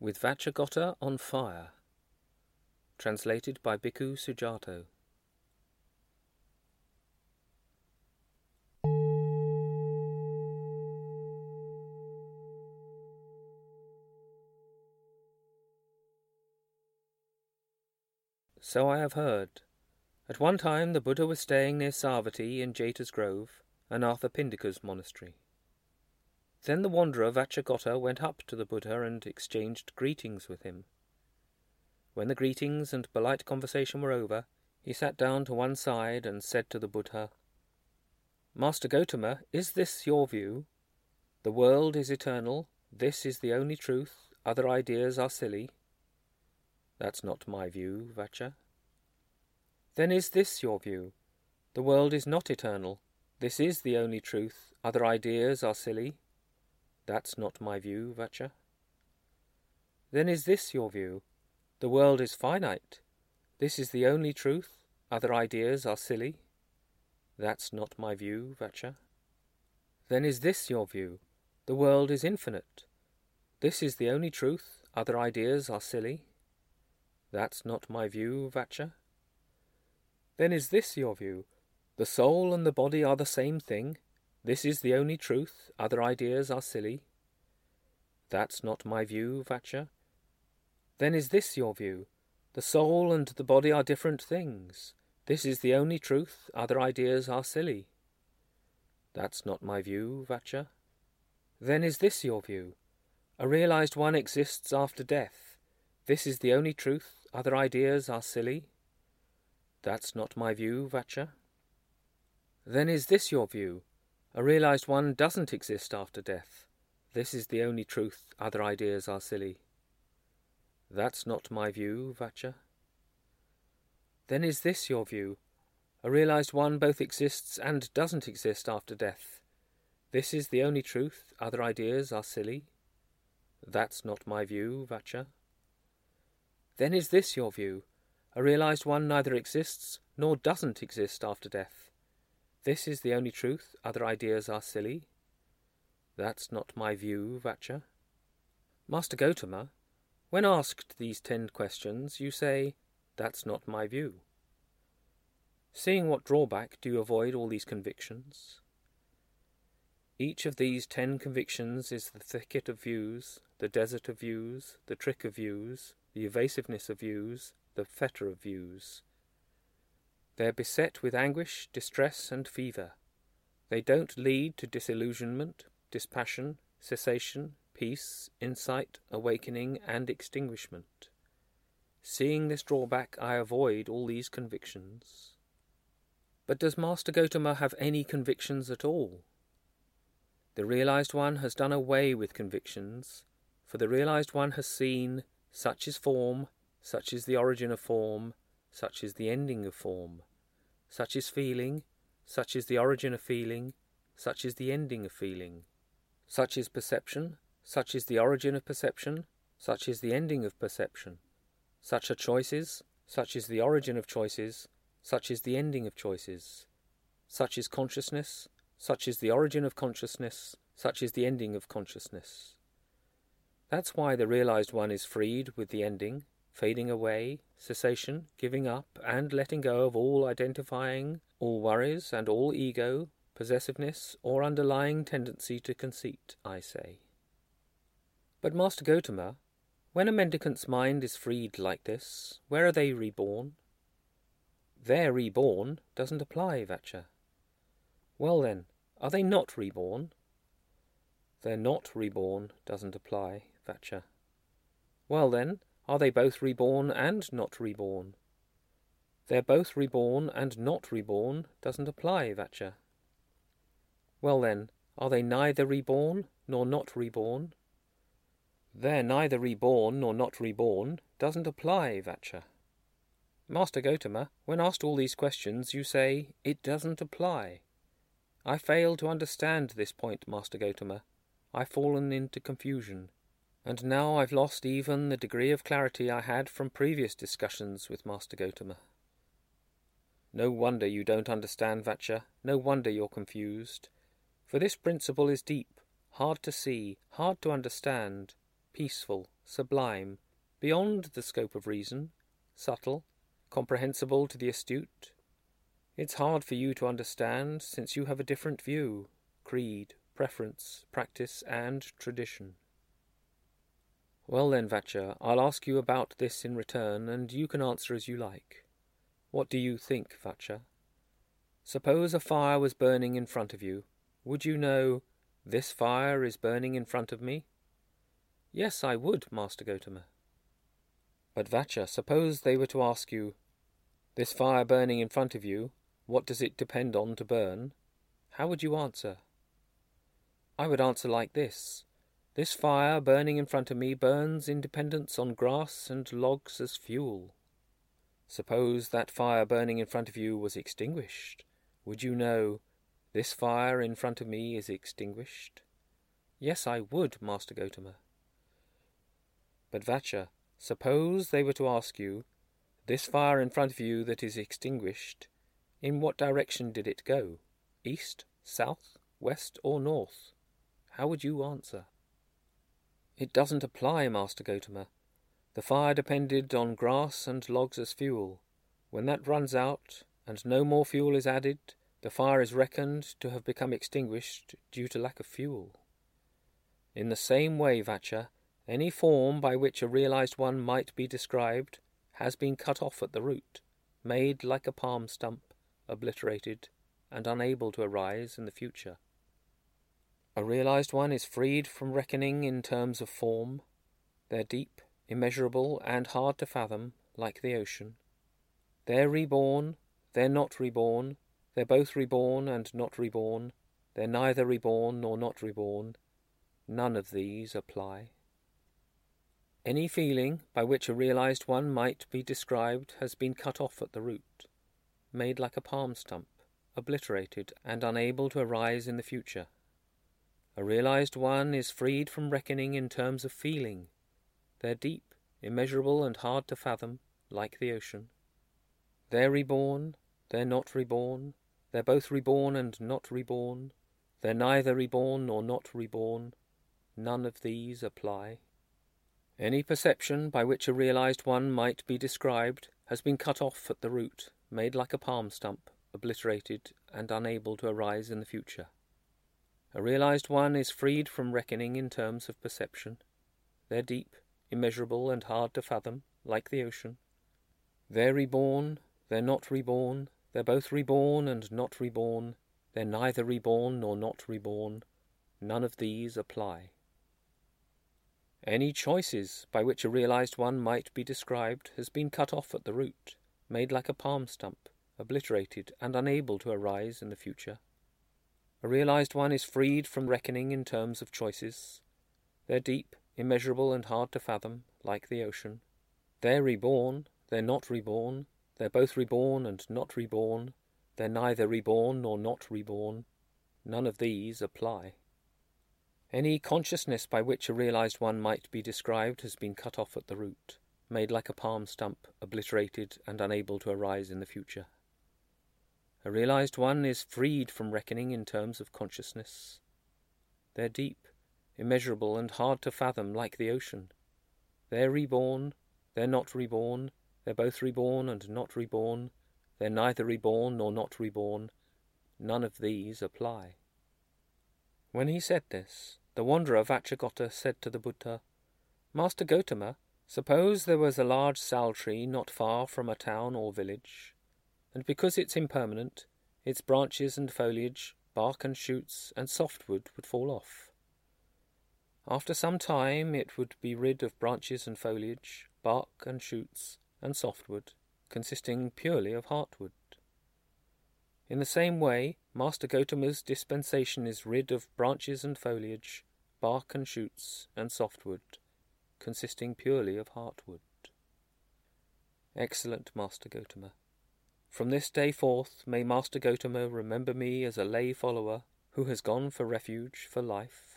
With Vacchagotta on Fire. Translated by Bhikkhu Sujato. So I have heard. At one time the Buddha was staying near Savatthi in Jeta's Grove, Anathapindika's monastery. Then the wanderer Vacchagotta went up to the Buddha and exchanged greetings with him. When the greetings and polite conversation were over, he sat down to one side and said to the Buddha, "Master Gotama, is this your view? The world is eternal, this is the only truth, other ideas are silly." "That's not my view, Vaccha." "Then is this your view? The world is not eternal, this is the only truth, other ideas are silly." "That's not my view, Vaccha." "Then is this your view? The world is finite, this is the only truth, other ideas are silly." "That's not my view, Vaccha." "Then is this your view? The world is infinite, this is the only truth, other ideas are silly." "That's not my view, Vaccha." "Then is this your view? The soul and the body are the same thing, this is the only truth, other ideas are silly." "That's not my view, Vaccha." "Then is this your view? The soul and the body are different things, this is the only truth, other ideas are silly." "That's not my view, Vaccha." "Then is this your view? A realized one exists after death, this is the only truth, other ideas are silly." "That's not my view, Vaccha." "Then is this your view? A realized one doesn't exist after death, this is the only truth, other ideas are silly." "That's not my view, Vaccha." "Then is this your view? A realized one both exists and doesn't exist after death, this is the only truth, other ideas are silly." "That's not my view, Vaccha." "Then is this your view? A realized one neither exists nor doesn't exist after death, this is the only truth, other ideas are silly." "That's not my view, Vaccha." "Master Gotama, when asked these 10 questions, you say, 'That's not my view.' Seeing what drawback do you avoid all these convictions?" Each of these 10 convictions is the thicket of views, the desert of views, the trick of views, the evasiveness of views, the fetter of views. They are beset with anguish, distress, and fever. They don't lead to disillusionment, dispassion, cessation, peace, insight, awakening, and extinguishment. Seeing this drawback, I avoid all these convictions. But does Master Gotama have any convictions at all? The realized one has done away with convictions, for the realized one has seen, such is form, such is the origin of form, such is the ending of form. Such is feeling, such is the origin of feeling, such is the ending of feeling. Such is perception, such is the origin of perception, such is the ending of perception. Such are choices, such is the origin of choices, such is the ending of choices. Such is consciousness, such is the origin of consciousness, such is the ending of consciousness. That's why the realized one is freed with the ending, fading away, cessation, giving up, and letting go of all identifying, all worries, and all ego, possessiveness, or underlying tendency to conceit, I say. But Master Gotama, when a mendicant's mind is freed like this, where are they reborn? "They're reborn" doesn't apply, Vaccha. Well then, are they not reborn? "They're not reborn" doesn't apply, Vaccha. Well then, are they both reborn and not reborn? "They're both reborn and not reborn" doesn't apply, Vaccha. Well then, are they neither reborn nor not reborn? "They're neither reborn nor not reborn" doesn't apply, Vaccha. Master Gotama, when asked all these questions, you say, "It doesn't apply." I fail to understand this point, Master Gotama. I've fallen into confusion. And now I've lost even the degree of clarity I had from previous discussions with Master Gotama. No wonder you don't understand, Vaccha, no wonder you're confused. For this principle is deep, hard to see, hard to understand, peaceful, sublime, beyond the scope of reason, subtle, comprehensible to the astute. It's hard for you to understand, since you have a different view, creed, preference, practice, and tradition. Well then, Vacha, I'll ask you about this in return, and you can answer as you like. What do you think, Vacha? Suppose a fire was burning in front of you. Would you know, this fire is burning in front of me? Yes, I would, Master Gotama. But Vacha, suppose they were to ask you, this fire burning in front of you, what does it depend on to burn? How would you answer? I would answer like this. This fire burning in front of me burns in dependence on grass and logs as fuel. Suppose that fire burning in front of you was extinguished. Would you know, this fire in front of me is extinguished? Yes, I would, Master Gotama. But Vacha, suppose they were to ask you, this fire in front of you that is extinguished, in what direction did it go? East, south, west, or north? How would you answer? It doesn't apply, Master Gotama. The fire depended on grass and logs as fuel. When that runs out, and no more fuel is added, the fire is reckoned to have become extinguished due to lack of fuel. In the same way, Vacha, any form by which a realized one might be described has been cut off at the root, made like a palm stump, obliterated, and unable to arise in the future. A realized one is freed from reckoning in terms of form. They're deep, immeasurable, and hard to fathom, like the ocean. They're reborn, they're not reborn, they're both reborn and not reborn, they're neither reborn nor not reborn. None of these apply. Any feeling by which a realized one might be described has been cut off at the root, made like a palm stump, obliterated, and unable to arise in the future. A realized one is freed from reckoning in terms of feeling. They're deep, immeasurable, and hard to fathom, like the ocean. They're reborn, they're not reborn, they're both reborn and not reborn, they're neither reborn nor not reborn. None of these apply. Any perception by which a realized one might be described has been cut off at the root, made like a palm stump, obliterated, and unable to arise in the future. A realized one is freed from reckoning in terms of perception. They're deep, immeasurable, and hard to fathom, like the ocean. They're reborn, they're not reborn, they're both reborn and not reborn, they're neither reborn nor not reborn. None of these apply. Any choices by which a realized one might be described has been cut off at the root, made like a palm stump, obliterated, and unable to arise in the future. A realized one is freed from reckoning in terms of choices. They're deep, immeasurable, and hard to fathom, like the ocean. They're reborn, they're not reborn, they're both reborn and not reborn, they're neither reborn nor not reborn. None of these apply. Any consciousness by which a realized one might be described has been cut off at the root, made like a palm stump, obliterated, and unable to arise in the future. A realized one is freed from reckoning in terms of consciousness. They're deep, immeasurable, and hard to fathom, like the ocean. They're reborn, they're not reborn, they're both reborn and not reborn, they're neither reborn nor not reborn. None of these apply. When he said this, the wanderer Vacchagotta said to the Buddha, Master Gotama, suppose there was a large sal tree not far from a town or village, and because it's impermanent, its branches and foliage, bark and shoots, and softwood would fall off. After some time it would be rid of branches and foliage, bark and shoots, and softwood, consisting purely of heartwood. In the same way, Master Gotama's dispensation is rid of branches and foliage, bark and shoots, and softwood, consisting purely of heartwood. Excellent, Master Gotama. From this day forth may Master Gotama remember me as a lay follower who has gone for refuge for life.